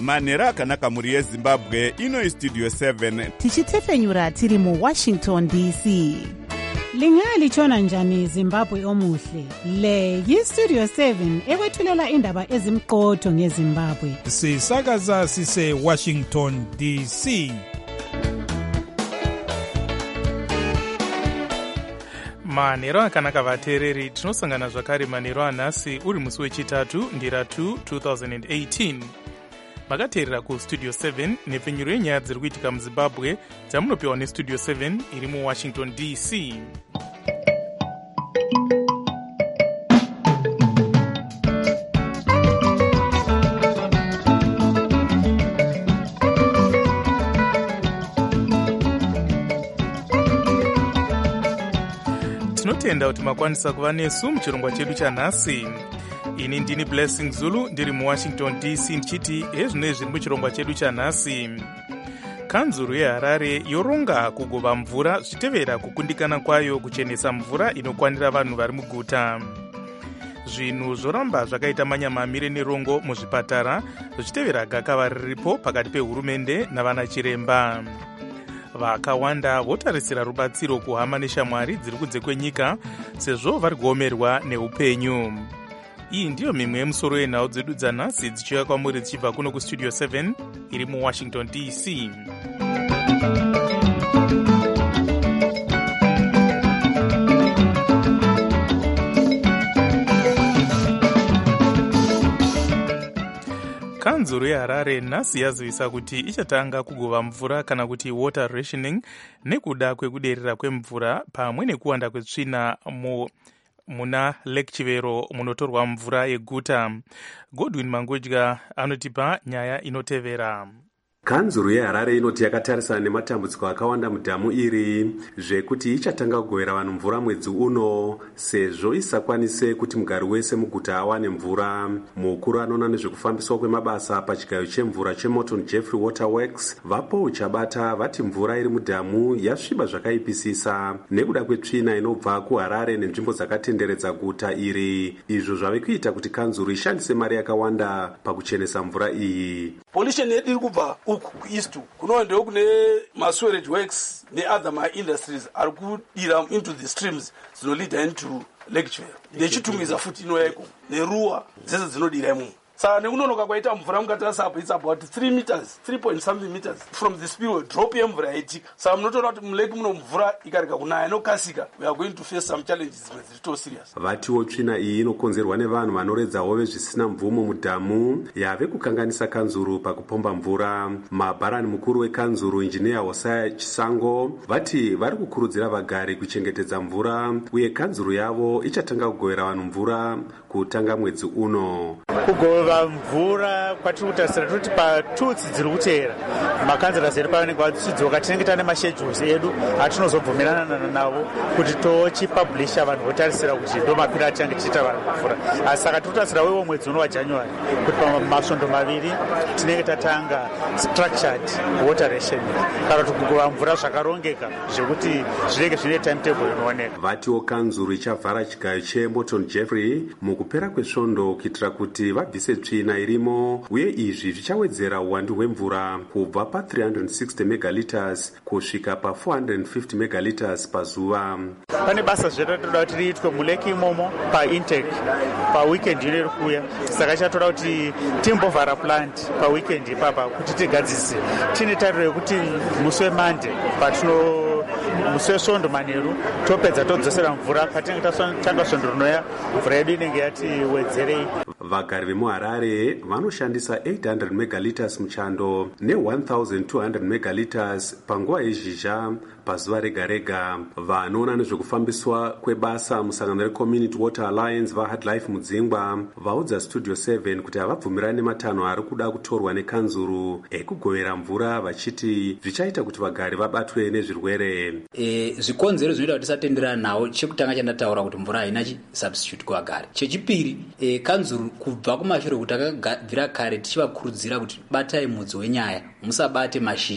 manhero akanaka mhuri yezimbabwe. Ino istudio 7 tichitefenyura tiri muWashington DC. Lingalitshona njani Zimbabwe omuhle? Le yistudio 7 ekwethulela indaba ezimqotho ngeZimbabwe. Sisakaza sise Washington DC. Manhero akanaka vateereri, tinosangana zvakare manhero anhasi uri musi wechitatu ndira 2 2018. Makateerera kustudio 7 nepfenyuro yenyaya dziri kuitika muZimbabwe dzamunopiwa nestudio 7 iri muWashington DC. Tinotenda kuti makwanisa kuva nesu muchirongwa chedu chanhasi. Ini ndini Blessing Zulu ndiri muWashington DC ndichiti hezvinoi zviri muchirongwa chedu chanhasi. Kanzuru yeHarare yoronga kugova mvura zvichitevera kukundikana kwayo kuchenesa mvura inokwanira vanhu vari muguta. Zvinhu zvoramba zvakaita manyamamire nerongo muzvipatara zvichitevera gakava riripo pakati pehurumende navana chiremba. Vakawanda votarisira rubatsiro kuhama neshamwari dziri kunze kwenyika sezvo vari kuomerwa neupenyu. Iyi ndiyo mimwe yemusoro yenhau dzedu dzanhasi dzichiuya kwamuri dzichibva kuno kustudio 7 iri muWashington DC. Kanzuru yeHarare nhasi yazivisa kuti ichatanga kugova mvura kana kuti water rationing nekuda kwekuderera kwemvura pamwe nekuwanda kwetsvina muna Lake Chivero munotorwa mvura yeguta. Godwin Mangudya anotipa nyaya inotevera. Kanzuru yeHarare inoti yakatarisana nematambudziko akawanda mudhamu iri zvekuti ichatanga kugovera vanhu mvura mwedzi uno sezvo isakwanise kuti mugari wese muguta awane mvura. Mukuru anoona nezvekufambiswa kwemabasa pachigayo chemvura cheMorton Jeffrey Waterworks vapo uchabata vati mvura iri mudhamu yasviba zvakaipisisa nekuda kwetsvina inobva kuHarare nenzvimbo dzakatenderedza guta iri. Izvo zvave kuita kuti kanzuru ishandise mari yakawanda pakuchenesa mvura iyi. Pollution iri kubva kueast kunoendewo kune masewage works neother ma-industries ari kudira into the streams dzinolida into Lake Chivero nechitumhiza futi inoyaiko neruwa dzese dzinodira imomo. Saka nekunonoka kwaita mvura mukatarisa apo it's about 3 meters 3.something meters from the spillway drop yemvura yaitika. Saka munotoona kuti muleki muno mvura ikareka kunaya inokasika, we are going to face some challenges dzimwe dziri to serious. Vatiwo tsvina iyi inokonzerwa nevanhu vanoredza hove zvisina mvumo mudhamu yave kukanganisa kanzuru pakupomba mvura. Mabharani mukuru wekanzuru injineya Hosea Chisango vati vari kukurudzira vagari kuchengetedza mvura uye kanzuru yavo ichatanga kugovera vanhu mvura kutanga mwedzi uno. Kugova mvura kwatiri kutarisira toti patutsi dziri kuteera makanzera zedu pavanenge vachidzoka tinenge tane mashejules edu atinozobvumirana navo kuti tochipublisha vanhu votarisira kuti ndo mapiro atinenge tichiita vanhu mvura. Asi saka tinotarisira wewo mwedzi uno waJanuary kuti pamasvondo maviri tinenge tatanga structured water rationing kana kuti kugova mvura zvakarongeka zvekuti zvinenge zvine timetable inooneka. Vatiwo kanzuru ichavhara chigayo cheMorton Jeffrey mukupera kwesvondo kuitira kuti vabvise tsvina irimo uye izvi zvichawedzera uwandu hwemvura kubva pa360 megaliters kusvika pa450 megaliters pazuva. Pane basa zvatoda kuti riitwe muleki imomo paintake paweekend ino iri kuuya. Saka chatoda kuti timbovhara plant paweekend ipapa kuti tigadzise. Tine tariro yekuti musi weMonday musi wesvondo manheru topedza todzosera mvura patinenge tatanga svondo rinoya mvura yedu inenge yati wedzerei. Vagari vemuHarare vanoshandisa 800 megaliters muchando ne1200 megaliters panguva yezhizha pazuva rega rega. Vanoona nezvekufambiswa kwebasa musangano reCommunity Water Alliance vaHardlife mudzingwa vaudza Studio 7 kuti havabvumirani nematanho ari kuda kutorwa nekanzuru ekugovera mvura vachiti zvichaita kuti vagari vabatwe nezvirwere. Zvikonzero zvinoita kuti tisatenderana nawo, chekutanga chandataura kuti mvura haina substitute kuvagari. Chechipiri, kanzuru kubva kumashure kuti takabvira kare tichivakurudzira kuti batai mudzi wenyaya, musabate mashizha.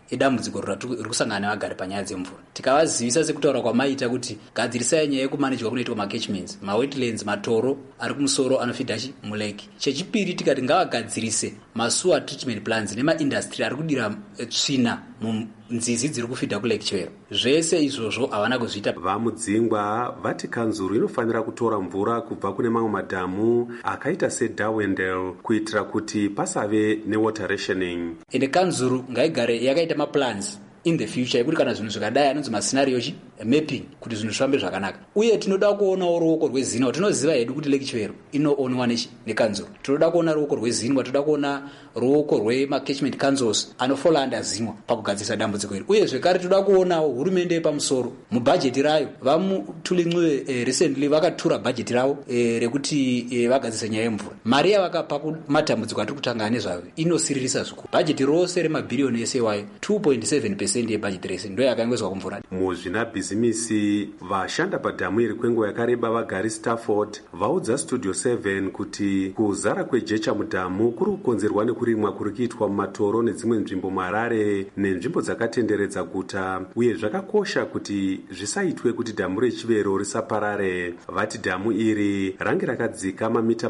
edambudziko riri kusangana nevagari panyaya dzemvura. Tikavazivisa sekutaura kwamaita kuti gadzirisai nyaya yekumanejwa kunoitwa macatchments, mawetlands, matoro ari kumusoro anofidhachi muleki. Chechipiri tikati ngavagadzirise masewer treatment plants nemaindastry ari kudira tsvina munzizi dziri kufidha kulake Chivero. Zvese izvozvo havana kuzviita. Vamudzingwa vati kanzuru inofanira kutora mvura kubva kune mamwe madhamu akaita seDarwendale kuitira kuti pasave newater rationing. Ende kanzuru ngaigare yakaita maplans in the future yekuti kana zvinhu zvikadai anonzi mascenario mapping kuti zvinhu zvifambe zvakanaka. Uye tinoda kuonawo ruoko rweZinwa. Tinoziva hedu kuti Lake Chivero inoonwa nekanzuru. Tinoda kuona ruoko rweZinwa, toda kuona ruoko rwemacatchment councils anofola under Zinwa pakugadzirisa dambudziko iri. Uye zvekare toda kuonawo hurumende yepamusoro mubhajeti rayo. VamuTulincube recently vakatura bhajeti ravo rekuti vagadzirisa nyaya yemvura. Mari yavakapa kumatambudziko atiri kutangana nezvayo inosiririsa zvikuru. Bhajeti rose remabhiriyoni ese iwayo 2.7% yebhajeti rese ndo yakaengezwa kumvura. Muzvinabhizimisi vashanda padhamu iri kwenguva yakareba vagari Stafford vaudza Studio 7 kuti kuzara kwejecha mudhamu kuri kukonzerwa nekurimwa kuri kuitwa mumatoro nedzimwe nzvimbo muHarare nenzvimbo dzakatenderedza guta, uye zvakakosha kuti zvisaitwe kuti dhamu reChivero risaparare. Vati dhamu iri range rakadzika mamita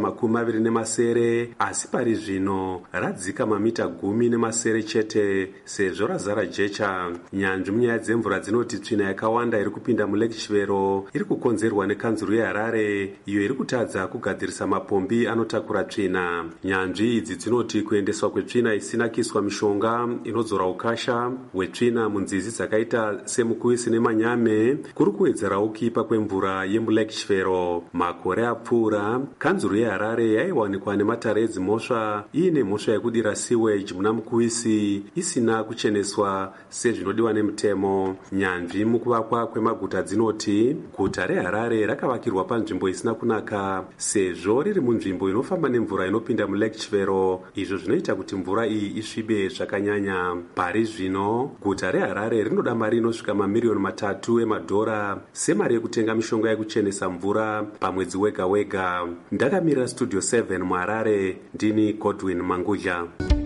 27 asi pari zvino radzika mamita 10 chete sezvo razara jecha. Nyanzvi munyaya dzemvura dzinoti tsvina yakawanda iri kupinda muLake Chivero iri kukonzerwa nekanzuru yeHarare iyo iri kutadza kugadzirisa mapombi anotakura tsvina. Nyanzvi idzi dzinoti kuendeswa kwetsvina isina kuiswa mishonga inodzora ukasha hwetsvina munzizi dzakaita seMukuisi neManyame kuri kuwedzerawo kuipa kwemvura yemuLake Chivero. Makore apfuura kanzuru yeHarare yaiwanikwa nematare edzimhosva iine mhosva yekudira sewage muna Mukuisi isina kucheneswa sezvinodiwa nemutemo. Nyanzvi mukuvakwa kwemaguta dzinoti guta reHarare rakavakirwa panzvimbo isina kunaka sezvo riri munzvimbo inofamba nemvura inopinda muLake Chivero, izvo zvinoita kuti mvura iyi isvibe zvakanyanya. Pari zvino guta reHarare rinoda mari inosvika mamiriyoni 3 emadhora semari yekutenga mishonga yekuchenesa mvura pamwedzi wega wega. Ndakamirira Studio 7 muHarare, ndini Godwin Mangudya.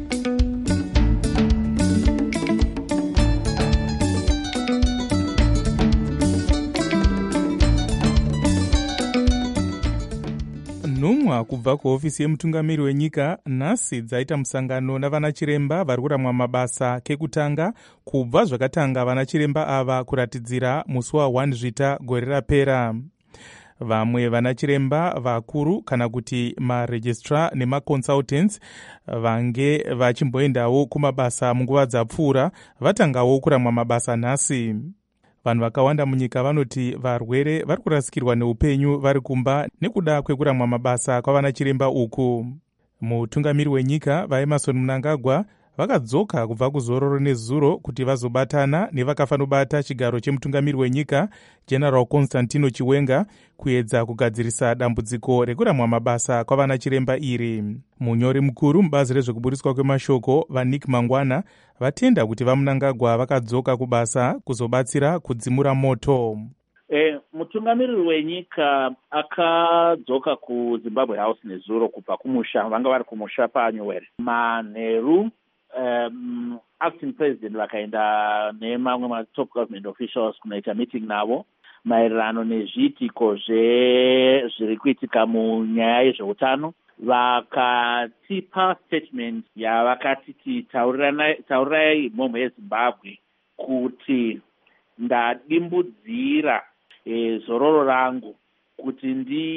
Nhumwa kubva kuhofisi yemutungamiri wenyika nhasi dzaita musangano navanachiremba vari kuramwa mabasa kekutanga kubva zvakatanga vanachiremba ava kuratidzira musi wa1 Zvita gore rapera. Vamwe vanachiremba vakuru kana kuti maregistrar nemaconsultants vange vachimboendawo kumabasa munguva dzapfuura vatangawo kuramwa mabasa nhasi. Vanhu vakawanda munyika vanoti varwere vari kurasikirwa neupenyu vari kumba nekuda kwekuramwa mabasa kwavanachiremba uku. Mutungamiri wenyika vaEmmerson Mnangagwa vakadzoka kubva kuzororo nezuro kuti vazobatana nevakafanobata chigaro chemutungamiri wenyika General Constantino Chiwenga kuedza kugadzirisa dambudziko rekuramwa mabasa kwavanachiremba iri. Munyori mukuru mubazi rezvekuburiswa kwemashoko vaNick Mangwana vatenda kuti vaMnangagwa vakadzoka kubasa kuzobatsira kudzimura moto. Mutungamiriri wenyika akadzoka kuZimbabwe House nezuro kubva kumusha, vanga vari kumusha paNyowere. Manheru acting president vakaenda nemamwe matop government officials kunoita meeting navo maererano nezviitiko zviri kuitika munyaya yezveutano. Vakatipa statement yavakati taurirai mhomho yeZimbabwe kuti ndadimbudzira zororo rangu kuti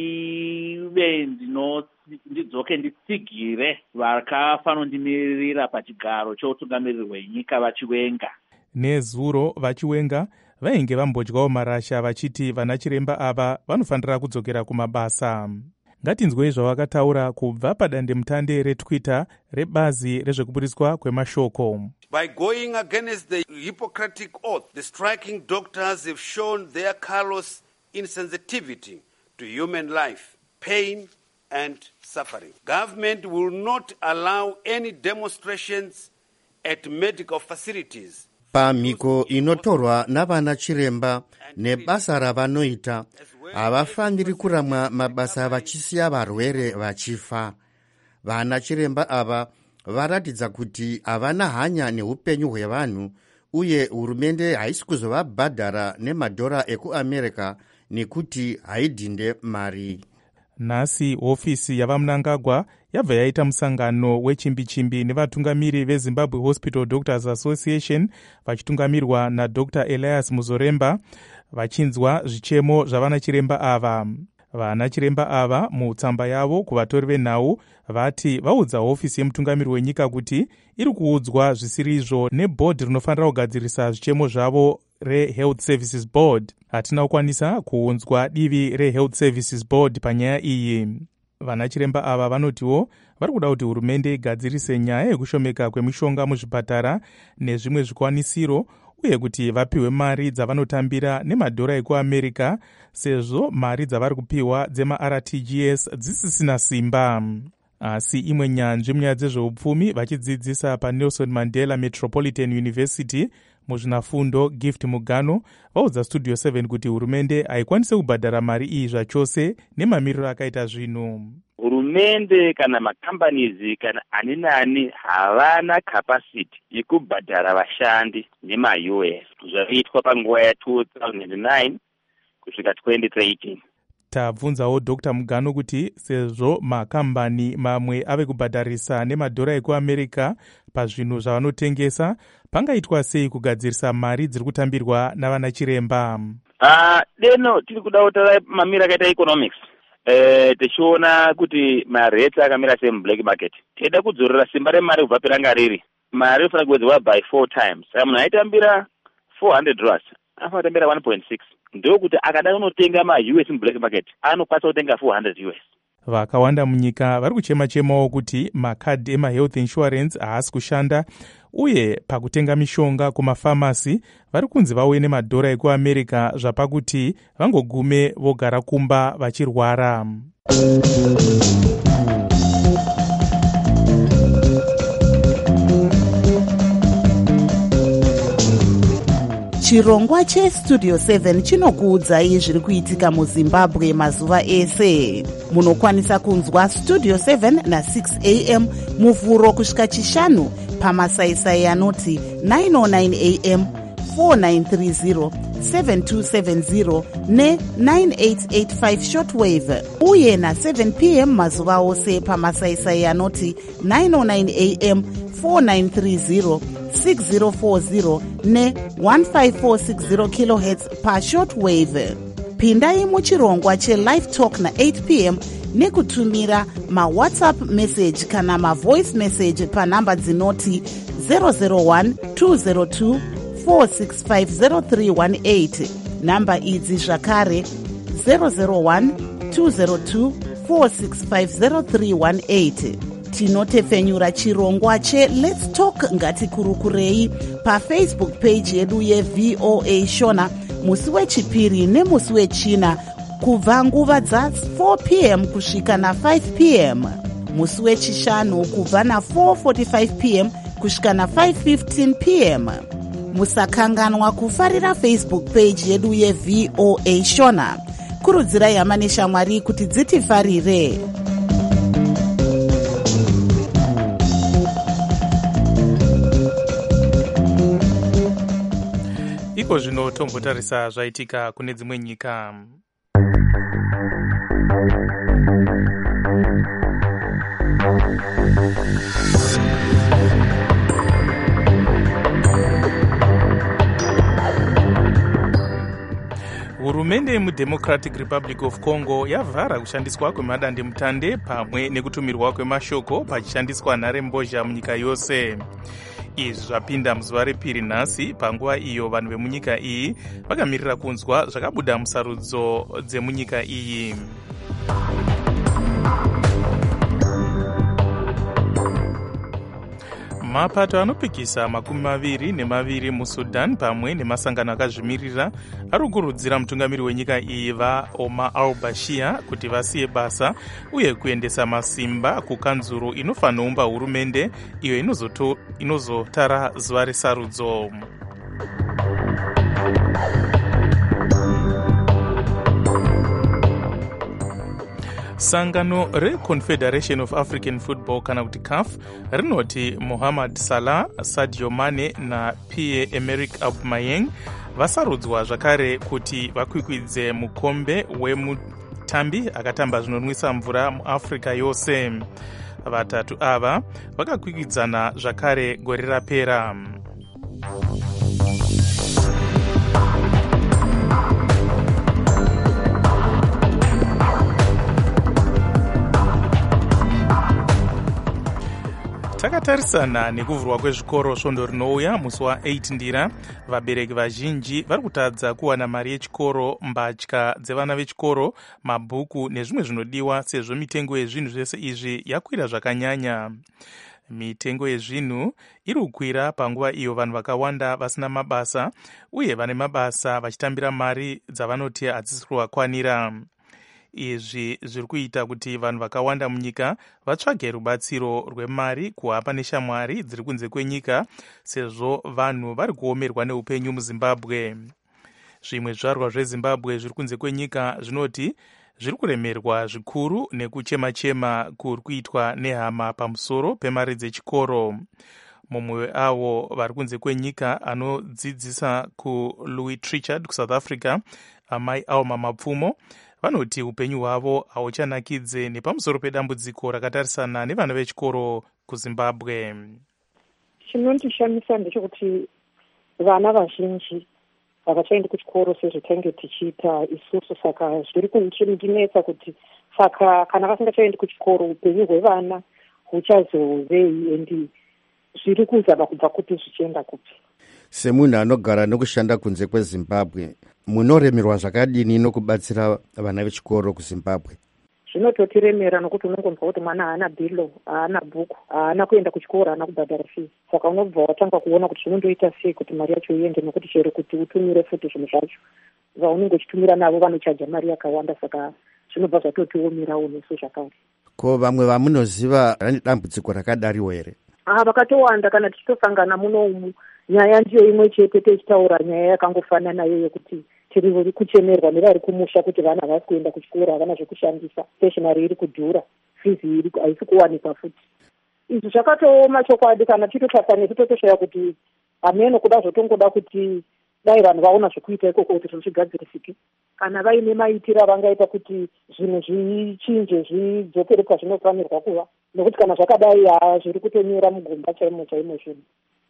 ndidzoke nditsigire vakafanondimirira pachigaro cheutungamiriri hwenyika vaChiwenga. Nezuro vaChiwenga vainge vambodyawo marasha vachiti vanachiremba ava vanofanira kudzokera kumabasa. Ngatinzwei zvavakataura kubva padandemutande reTwitter rebazi rezvekuburiswa kwemashoko. By going against the Hippocratic oath, the striking doctors have shown their callous insensitivity to human life, pain and suffering. Government will not allow any demonstrations at medical facilities. Pamhiko inotorwa navana chiremba nebasa ravanoita, havafaniri kuramwa mabasa vachisiya varwere vachifa. Vana chiremba ava varatidza kuti havana hanya neupenyu hwevanhu uye hurumende haisi kuzovabhadhara nemadhora ekuamerica nekuti haidhinde mari. Nhasi hofisi yavamunangagwa yabva yaita musangano wechimbi-chimbi nevatungamiri veZimbabwe Hospital Doctors Association vachitungamirirwa naDr Elias Muzoremba vachinzwa zvichemo zvavana chiremba ava. Vana chiremba ava mutsamba yavo kuvatori venhau vati vaudza hofisi yemutungamiri wenyika kuti iri kuudzwa zvisirizvo nebhodhi rinofanira kugadzirisa zvichemo zvavo reHealth Services Board. Hatina kukwanisa kuunzwa divi reHealth Services Board panyaya iyi. Vana chiremba ava vanotiwo vari kuda kuti hurumende igadzirise nyaya yekushomeka kwemishonga muzvipatara nezvimwe zvikwanisiro, uye kuti vapiwe mari dzavanotambira nemadhora ekuamerica sezvo mari dzavari kupiwa dzema-RTGS dzisisina simba. Asi imwe nyanzvi munyaya dzezveupfumi vachidzidzisa paNelson Mandela Metropolitan University muzvinafundo Gift Mugano vaudza Studio 7 kuti hurumende haikwanise kubhadhara mari iyi zvachose nemamiriro akaita zvinhu. Hurumende kana makambanizi kana ani nani havana capacity yekubhadhara vashandi nema-US zvaiitwa panguva ya2009 kusvika 2018. Tabvunzawo Dr. Mugano kuti sezvo makambani mamwe ave kubhadharisa nemadhora ekuamerica pazvinhu zvavanotengesa, pangaitwa sei kugadzirisa mari dziri kutambirwa navana chiremba? Deno tiri kuda kutaura mamira akaita economics. Tichiona kuti marate akamira semublack market. Tida kudzorera simba remari kubva piranga riri. Mari inofanira kuwedzerwa by 4 times. Saka munhu aitambira $400 anofanira kutambira 1.6. Ndokuti akada kunotenga ma-US mublack market anokwanisa kutenga $400. Vakawanda munyika vari kuchema-chemawo kuti makadhi ema-health insurance haasi kushanda, uye pakutenga mishonga kumafamasi vari kunzi vauye nemadhora ekuamerica zvapakuti vangogume vogara kumba vachirwara. Chirongwa cheStudio 7 chinokuudzai zviri kuitika muZimbabwe mazuva ese. Munokwanisa kunzwa Studio 7 na6 am muvhuro kusvika chishanu pamasaisai anoti 909 am, 4930, 7270 ne9885 shortwave, uye na7 pm mazuva ose pamasaisai anoti 909 am, 4930, 6040 ne15460 kHz pashortwave. Pindai muchirongwa chelive talk na8 pm nekutumira mawhatsapp message kana mavoice message panhamba dzinoti 001 202 4650318. Namba idzi zvakare 001 202 4650318. Tinotepfenyura chirongwa cheLet's Talk ngatikurukurei pafacebook page yedu yeVOA Shona musi wechipiri nemusi wechina kubva nguva dza4 pm kusvika na5 pm, musi wechishanu kubva na4:45 pm kusvika na5:15 pm. Musakanganwa kufarira Facebook page yedu yeVOA Shona. Kurudzirai hama neshamwari kuti dzitifarire. Iko zvino tombotarisa zvaitika kune dzimwe nyika. Hurumende yemuDemocratic Republic of Congo yavhara kushandiswa kwemadandemutande pamwe nekutumirwa kwemashoko pachishandiswa nharembozha munyika yose. Izvi zvapinda muzuva repiri nhasi panguva iyo vanhu vemunyika iyi vakamirira kunzwa zvakabuda musarudzo dzemunyika iyi. Mapato anopikisa 22 muSudan pamwe nemasangano akazvimirira ari kukurudzira mutungamiri wenyika iyi vaOmar al-Bashir kuti vasiye basa uye kuendesa masimba kukanzuro inofanoumba hurumende iyo inozotara zuva resarudzo. Sangano reConfederation of African Football kana kuti CAF rinoti Mohamed Salah, Sadio Mane naPierre-Emerick Aubameyang vasarudzwa zvakare kuti vakwikwidze mukombe wemutambi akatamba zvinonwisa mvura muAfrica yose. Vatatu ava vakakwikwidzana zvakare gore rapera. Takatarisana nekuvhurwa kwezvikoro svondo rinouya musi wa8 ndira, vabereki vazhinji vari kutadza kuwana mari yechikoro, mbatya dzevana vechikoro, mabhuku nezvimwe zvinodiwa sezvo mitengo yezvinhu zvese izvi yakwira zvakanyanya. Mitengo yezvinhu iri kukwira panguva iyo vanhu vakawanda vasina mabasa uye vane mabasa vachitambira mari dzavanoti hadzisi kuvakwanira. Izvi zviri kuita kuti vanhu vakawanda munyika vatsvage rubatsiro rwemari kuhapa neshamwari dziri kunze kwenyika sezvo vanhu vari kuomerwa neupenyu muZimbabwe. Zvimwe zvizvarwa zveZimbabwe zviri kunze kwenyika zvinoti zviri kuremerwa zvikuru nekuchema-chema kuri kuitwa nehama pamusoro pemari dzechikoro. Mumwe weavo vari kunze kwenyika anodzidzisa kuLouis Trichardt kuSouth Africa, amai Auma Mapfumo, vanoti upenyu hwavo hauchanakidze nepamusoro pedambudziko rakatarisana nevana vechikoro kuZimbabwe. Chinondishamisa ndechekuti vana vazhinji havachaendi kuchikoro sezvo tainge tichiita isusu, saka zviri kundinetsa kuti saka kana vasingachaendi kuchikoro upenyu hwevana huchazovei endi zviri kuzama kubva kuti zvichienda kupi. Semunhu anogara nokushanda kunze kweZimbabwe, munoremerwa zvakadini nokubatsira vana vechikoro kuZimbabwe? Zvinototiremera nokuti unongonzwa kuti mwana haana bhilo, haana bhuku, haana kuenda kuchikoro, haana kubhadhara fees. Saka unobva watanga kuona kuti zvinondoita sei kuti mari yacho iende, nokuti chero kuti utumire futi zvinhu zvacho vaunenge uchitumira navo vanochaja mari yakawanda, saka zvinobva zvatotiomerawo nesu zvakare. Ko vamwe vamunoziva vane dambudziko rakadariwo here? Vakatowanda. Kana tichitosangana muno nyaya ndiyo imwe chete tichitaura nyaya yakangofanana nayo yekuti tiri kuchemerwa nevari kumusha kuti vana havasi kuenda kuchikoro, havana zvekushandisa, stationary iri kudhura, fees haisi kuwanikwa futi. Izvi zvakatooma chokwadi. Kana titotsvaka nekutotoshoya kuti hameno kuda zvotongoda kuti dai vanhu vaona zvekuita ikoko kuti zvinhu zvigadzirisike, kana vaine maitiro avangaita kuti zvinhu zvichinje zvidzokere pazvinofanirwa kuva, nokuti kana zvakadai zviri kutonyura mugomba chaimo zvinhu.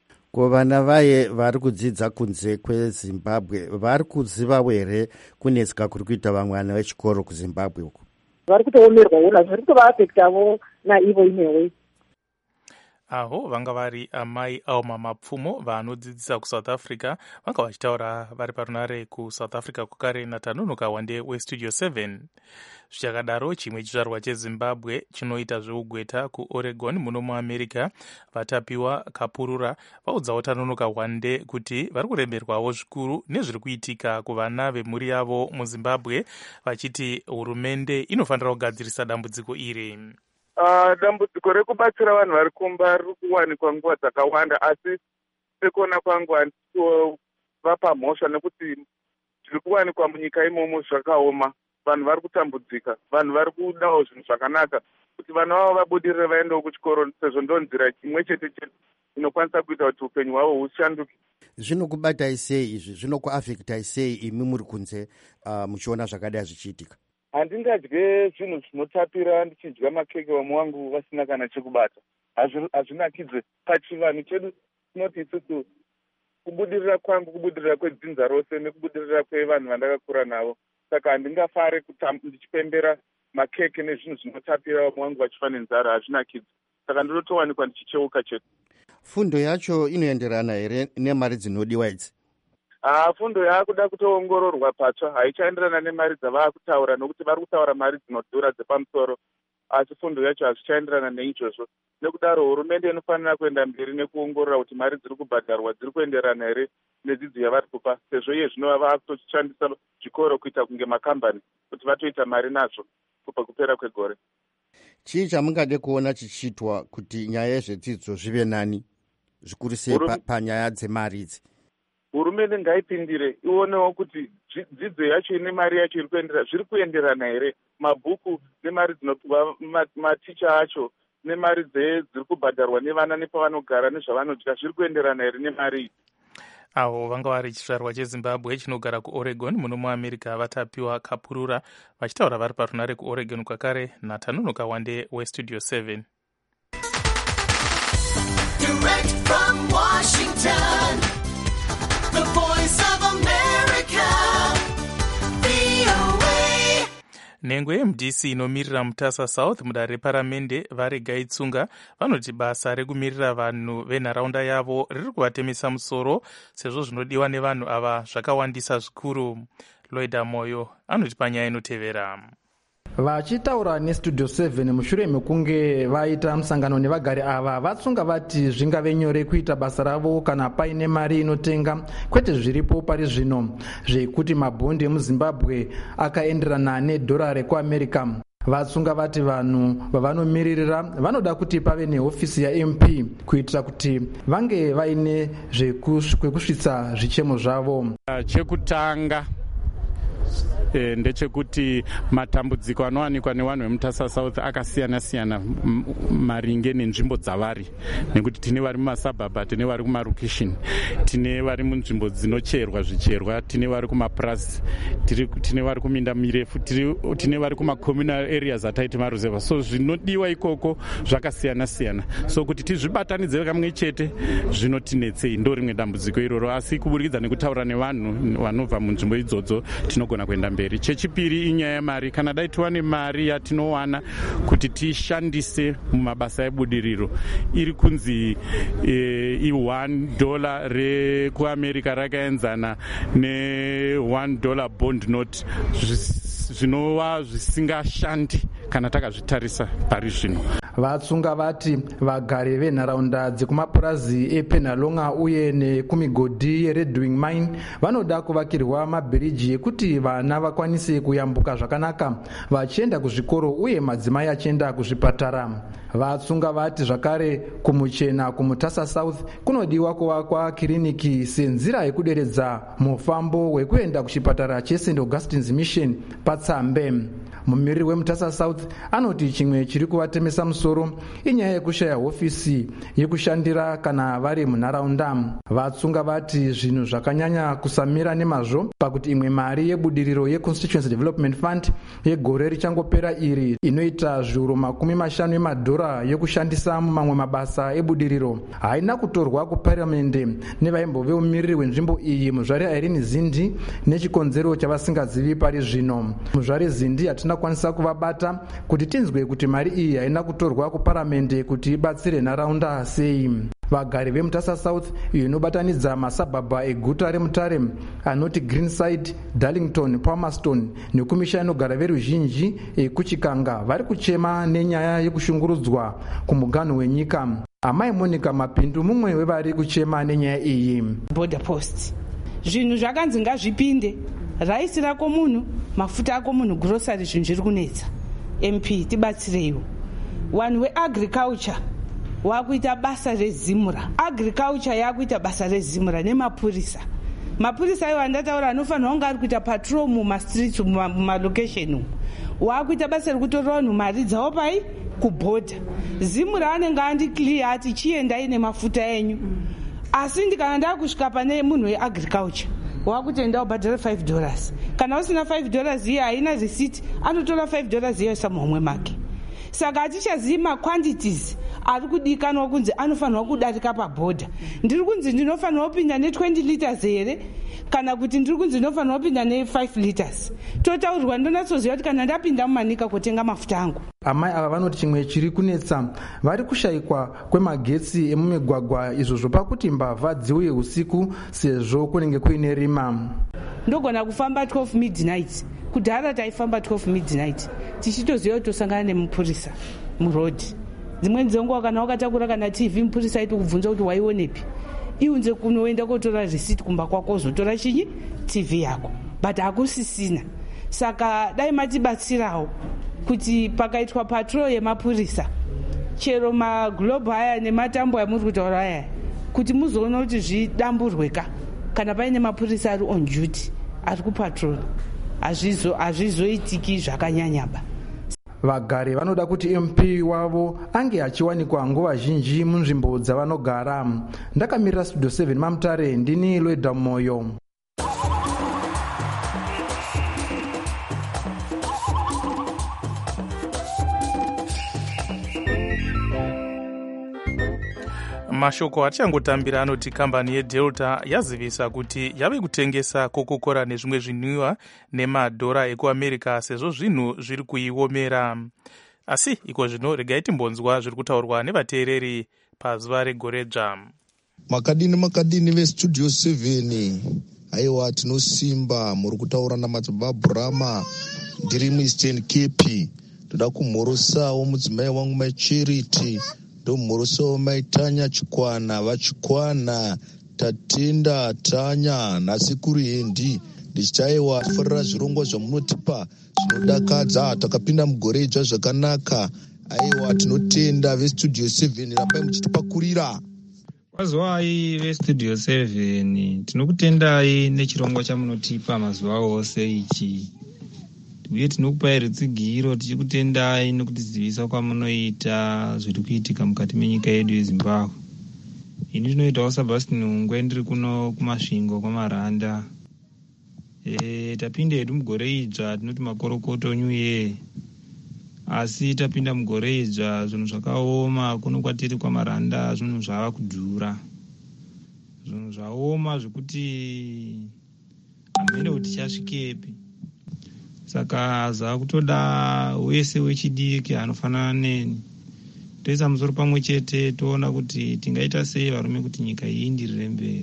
Ko vana vaye vari kudzidza kunze kweZimbabwe vari kuzivawo here kunetsika kuri kuita vamwe vana vechikoro kuZimbabwe uku? Vari kutoomerwawo nazvo, zviri kutovaafektawo naivo imwewe. Aho vanga vari amai Auma Mapfumo vanodzidzisa kuSouth Africa, vanga vachitaura vari parunare kuSouth Africa kukare naTanonoka Wande weStudio 7. Zvichakadaro, chimwe chizvarwa cheZimbabwe chinoita zveugweta kuOregon muno muAmerica, vatapiwa Kapurura, vaudzawo Tanonoka Wande kuti vari kuremerwawo zvikuru nezviri kuitika kuvana vemhuri yavo muZimbabwe, vachiti hurumende inofanira kugadzirisa dambudziko iri. Dambudziko rekubatsira vanhu vari kumba riri kuwanikwa nguva dzakawanda, asi sekuona kwangu handisovapa mhosva nekuti zviri kuwanikwa munyika imomo zvakaoma. Vanhu vari kutambudzika, vanhu vari kudawo zvinhu zvakanaka kuti vana vavo vabudirire vaendewo kuchikoro, sezvo ndo nzira imwe chete chete inokwanisa kuita kuti upenyu hwavo hushanduke. Zvinokubatai sei izvi? Zvinokuafektai sei imi muri kunze muchiona zvakadai zvichiitika? Handingadye zvinhu zvinotapira ndichidya makeke vamwe wangu vasina kana chekubata. Hazvinakidze pachivanhu chedu. Tinoti isusu kubudirira kwangu, kubudirira kwedzinza rose nekubudirira kwevanhu vandakakura navo. Saka handingafare ndichipembera makeke nezvinhu zvinotapira vamwe wangu vachifa nenzara, hazvinakidze. Saka ndinotowanikwa ndichicheuka chete. Fundo yacho inoenderana here nemari dzinodiwa idzi? Fundo yaakuda kutoongororwa patsva, haichaenderana nemari dzavakutaura, nokuti vari kutaura mari dzinodhura dzepamusoro, asi fundo yacho hazvichaenderana neizvozvo. Nekudaro hurumende inofanira kuenda mberi nekuongorora kuti mari dziri kubhadharwa dziri kuenderana here nedzidzo yavari kupa, sezvo iye zvino vaakutoshandisa zvikoro kuita kunge makambani kuti vatoita mari nazvo kubva kupera kwegore. Chii chamungade kuona chichiitwa kuti nyaya yezvedzidzo zvive nani, zvikuru sei panyaya dzemari idzi? Hurumende ngaipindire ionewo kuti dzidzo yacho ine mari yacho zviri kuenderana here mabhuku nemari dzinopiwa maticha acho nemari dziri kubhadharwa nevana nepavanogara nezvavanodya zviri kuenderana here nemari idzi. avo vanga vari chizvarwa chezimbabwe chinogara kuoregon muno muamerica vatapiwa kapurura vachitaura vari parunare kuoregon kwakare natanonoka wande westudio 7. Direct from Washington, the voice of America, VOA. nhengo yemdc inomirira mutasa south mudare reparamende varega itsunga vanoti basa rekumirira vanhu venharaunda yavo riri kuvatemesa musoro sezvo zvinodiwa nevanhu ava zvakawandisa zvikuru. Loida Moyo anoti panyaya inotevera. Vachitaura nestudio 7 mushure mekunge vaita musangano nevagari ava, vatsunga vati zvingave nyore kuita basa ravo kana paine mari inotenga, kwete zviripo pari zvino zvekuti mabhondi emuzimbabwe akaenderana nedhora rekuamerica. Vatsunga vati vanhu vavanomiririra vanoda kuti pave nehofisi yaMP kuitira kuti vange vaine zvekusvitsa zvichemo zvavo. Chekutanga ndechekuti matambudziko anowanikwa nevanhu vemutasa south akasiyana-siyana maringe nenzvimbo dzavari, nekuti tine vari mumasabhabha, tine vari kumarokesheni, tine vari munzvimbo dzinocherwa zvicherwa, tine vari kumapurazi, tine vari kuminda mirefu, tine vari kumacommunal areas ataiti maruzeva. So zvinodiwa ikoko zvakasiyana-siyana, so kuti tizvibatanidze kamwe chete zvinotinetsei, ndo rimwe dambudziko iroro. Asi kuburikidza nekutaura nevanhu vanobva munzvimbo idzodzo tinogona kuenda mberi. Chechipiri inyaya yemari. Kana dai tiwane mari yatinowana kuti tishandise mumabasa ebudiriro, iri kunzi $1 rekuamerica rakaenzana ne$1 bond note, zvinova zvisingashandi kana takazvitarisa pari zvino. Vatsunga vati vagari venharaunda dzekumapurazi ePenalonga uye nekumigodhi yeRedwing Mine vanoda kuvakirwa mabhiriji ekuti vana vakwanise kuyambuka zvakanaka vachienda kuzvikoro uye madzimai achienda kuzvipatara. Vatsunga vati zvakare kumuchena kumutasa south kunodiwa kuvakwa kiriniki senzira yekuderedza mufambo wekuenda kuchipatara cheSt Augustine's Mission paTsambe. Mumiriri wemutasa south anoti chimwe chiri kuvatemesa musoro inyaya yekushaya hofisi yekushandira kana vari munharaunda. Vatsunga vati zvinhu zvakanyanya kusamira nemazvo pakuti imwe mari yebudiriro yeConstituency Development Fund yegore richangopera iri inoita zviuru $50 emadhora yekushandisa mumamwe mabasa ebudiriro haina kutorwa kuparamende nevaimbove mumiriri wenzvimbo iyi muzvari Irene Zindi nechikonzero chavasingazivi pari zvino. Muzvari Zindi hatina kwanisa kuvabata kuti tinzwe kuti mari iyi haina kutorwa kuparamende kuti ibatsire nharaunda sei. Vagari vemutasa south iyo inobatanidza masabhabha eguta remutare anoti Greenside, Darlington, Palmerston nekumisha inogara veruzhinji ekuchikanga vari kuchema nenyaya yekushungurudzwa kumuganhu wenyika. Amai Monica Mapindu mumwe wevari kuchema nenyaya iyi. Border post zvinhu zvakanzi ngazvipinde, raisi rako munhu, mafuta ako munhu, grocery, zvinhu zviri kunetsa. MP tibatsireiwo. Wanhu weagriculture wakuita basa rezimura, agriculture yakuita basa rezimura nemapurisa. Mapurisa iwo andataura anofanira kunge ari kuita patrol mumastreets mumalocation, wakuita basa rekutorera vanhu mari dzavo pai kubhodha. Zimura anenge andiclear ati chiendai nemafuta enyu, asi ndikana ndakusvika pane munhu weagriculture wakutoenda ubhadhara $5. Kana usina $5 iye haina receipt, anotora $5 iye oisa muhomwe make. Saka hatichazivi maquantities ari kudikanwa kunzi anofanirwa kudarika pabhodha. Ndiri kunzi ndinofanirwa kupinda ne20 liters here kana kuti ndiri kunzi ndinofanirwa kupinda ne5 liters. Totaurirwa ndonatsoziva kuti kana ndapinda mumanika kutenga mafuta angu. Amai ava vanoti chimwe chiri kunetsa vari kushayikwa kwemagetsi emumigwagwa, izvozvo pakuti mbavha dziuye usiku sezvo kunenge kuine rima. Ndogona kufamba 12 midnight. Kudhara taifamba 12 midnight tichitoziva kuti tosangana nemupurisa murodhi. Dzimweni dzenguva kana wakatakura kana TV mupurisa aiti kubvunza kuti waionepi, iunze kunoenda kotora receipt kumba kwako uzotora chinyi TV yako, but hakusisina. Saka dai matibatsirawo kuti pakaitwa patrol yemapurisa, chero maglobe haya nematambo amuri kutaura aya, kuti muzoona kuti zvidamburweka kana paine mapurisa ari on duty ari kupatrol. hazvizoitiki zvakanyanyaba. vagari vanoda kuti mp wavo ange achiwanikwa nguva zhinji munzvimbo dzavanogara. ndakamirira studio 7 mamutare, ndini Loida Moyo. Mashoko atichangotamira anoti kambani yeDelta yazivisa kuti yave kutengesa kokokora nezvimwe zvinwiwa nemadhora ekuamerica sezvo zvinhu zviri kuiomera. Asi iko zvino regai timbonzwa zviri kutaurwa nevateereri pazuva regore dzva. Makadini vestudio 7, aiwa tinosimba, muri kutaura namadzibaba Brahma, ndiri muEastern Cape. Toda kumhorosawo mudzimai wangu maCharity, ndomhorosawo maitanya Chikwana, vachikwana tatenda tanya nhasi kuri hendi. Ndichitaiwa tifarira zvirongwa zvamunotipa zvinodakadza, takapinda mugore idzva zvakanaka. Aiwa tinotenda vestudio 7, rambai muchitipakurira. Kwazwai vestudio 7, tinokutendai nechirongwa chamunotipa mazuva ose ichi, uye tinokupai rutsigiro tichikutendai nokutizivisa kwamunoita zviri kuitika mukati menyika yedu yeZimbabwe. Ini ndinoitawo Sebastian Ungwe, ndiri kuno kumasvingo kwaMaranda. Tapinda hedu mugore idzva, tinoti makorokoto new year, asi tapinda mugore idzva zvinhu zvakaoma. Kuno kwatiri kwaMaranda zvinhu zvava kudhura, zvinhu zvaoma zvekuti hamene kuti tichasvikepi. Saka zvakutoda wese wechidiki anofanana neni toisa musoro pamwe chete, toona kuti tingaita sei varume kuti nyika iyi indirire mberi,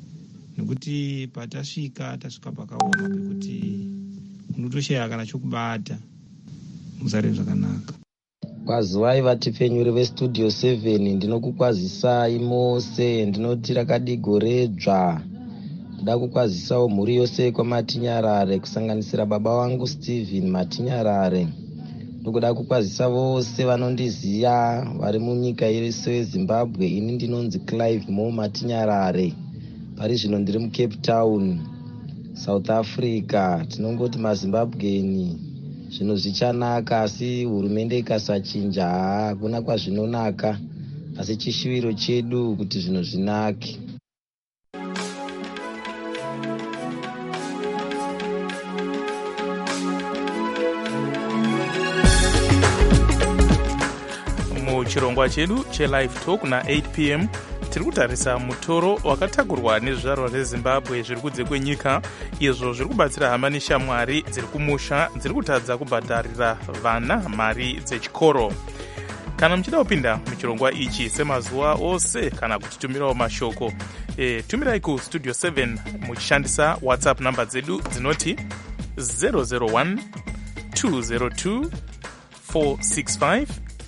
nekuti patasvika pakaoma pekuti unotoshaya kana chokubata. Muzare zvakanaka. Kwazivai vatipfenyuri vestudio 7, ndinokukwazisai mose, ndinoti rakadi gore dzva. Ndoda kukwazisawo mhuri yose kwaMatinyarare, kusanganisira baba wangu Stephen Matinyarare. Ndokuda kukwazisa vose vanondiziya vari munyika yese yeZimbabwe. Ini ndinonzi Clive Mo Matinyarare, pari zvino ndiri muCape Town, South Africa. Tinongoti maZimbabweni zvinhu zvichanaka, asi hurumende ikasachinja hakuna kwazvinonaka, asi chishuviro chedu kuti zvinhu zvinake. Muchirongwa chedu cheLive Talk na8 p.m. tiri kutarisa mutoro wakatakurwa nezvizvarwa zveZimbabwe zviri kunze kwenyika, izvo zviri kubatsira hama neshamwari dziri kumusha dziri kutadza kubhadharira vana mari dzechikoro. Kana muchida kupinda muchirongwa ichi semazuva ose kana kutitumirawo mashoko, tumirai kustudio 7 muchishandisa WhatsApp namba dzedu dzinoti 001 202 465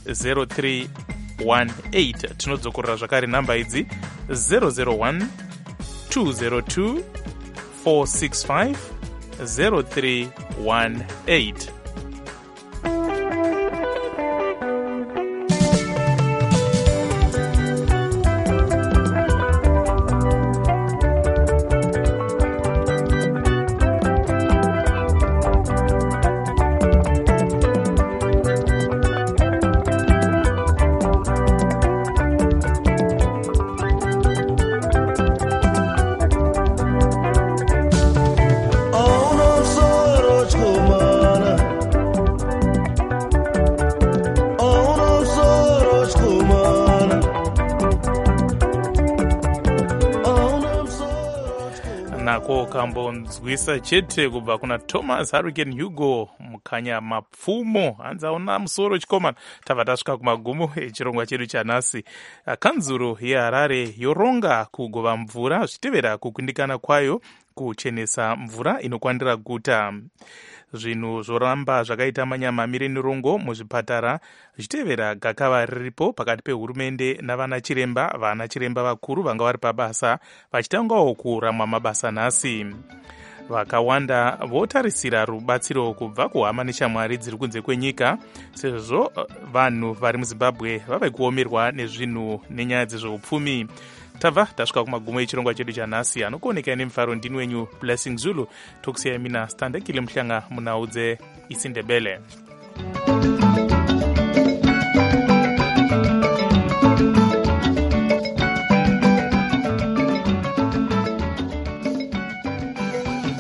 0318. Tinodzokorera zvakare namba idzi 001 202 465 0318. Kambonzwisa chete kubva kuna Thomas Hurricane Hugo mukanya mapfumo, hanzi aona musoro chikomana. Tabva tasvika kumagumo echirongwa chedu chanhasi. Kanzuro yeHarare yoronga kugova mvura zvichitevera kukundikana kwayo kuchenesa mvura inokwandira guta. Zvinhu zvoramba zvakaita manyamamire nerongo muzvipatara zvichitevera gakava riripo pakati pehurumende navana chiremba vakuru vanga vari pabasa vachitangawo kuramwa mabasa nhasi. vakawanda votarisira rubatsiro kubva kuhama neshamwari dziri kunze kwenyika, sezvo vanhu vari muzimbabwe vave kuomerwa nezvinhu nenyaya dzezveupfumi. Tabva tasvika kumagumo echirongwa chedu chanhasi, anokuonekai nemufaro ndini wenyu Blessing Zulu. Tokusiyai mina Standekile Muhlanga munaudze isiNdebele.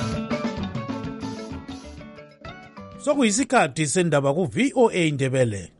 sokuyisikhathi sendaba ku VOA Ndebele.